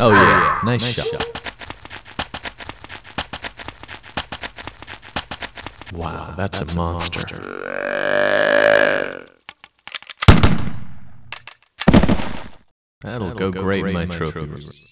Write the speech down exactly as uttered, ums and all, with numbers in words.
Oh yeah, nice, nice shot. shot. Wow, that's, that's a monster. A monster. That'll, That'll go, go great in my trophy room.